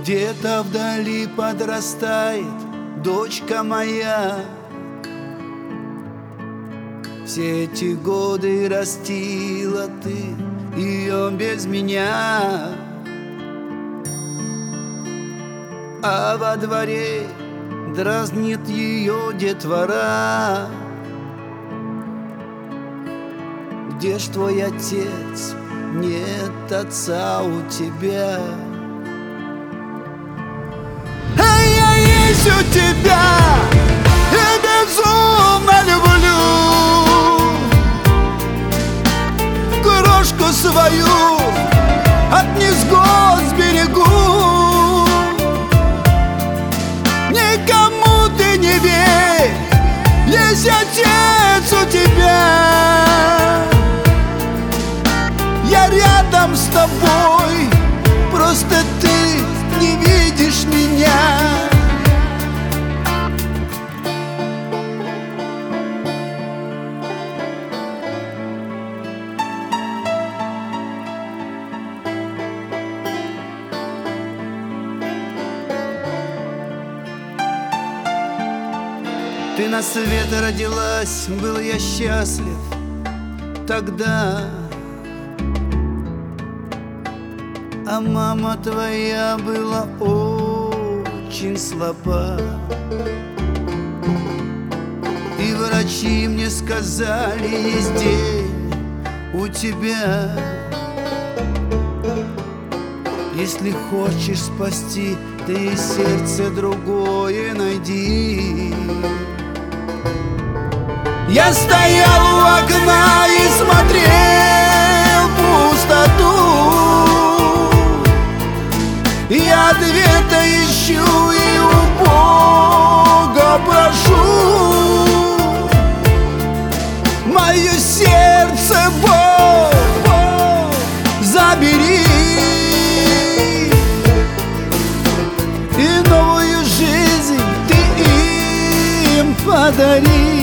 Где-то вдали подрастает дочка моя. Все эти годы растила ты ее без меня, а во дворе дразнит ее детвора. Где ж твой отец? Нет отца у тебя. А я есть у тебя и безумно люблю крошку свою от невзгод сберегу. Никому ты не верь, есть отец у тебя. Я рядом с тобой, просто ты не видишь меня. Ты на свет родилась, был я счастлив тогда, а мама твоя была очень слаба. И врачи мне сказали, есть день у тебя. Если хочешь спасти, ты сердце другое найди. Я стоял у окна и смотрел в пустоту. Я ответа ищу и у Бога прошу. Мое сердце, Бог, забери и новую жизнь ты им подари.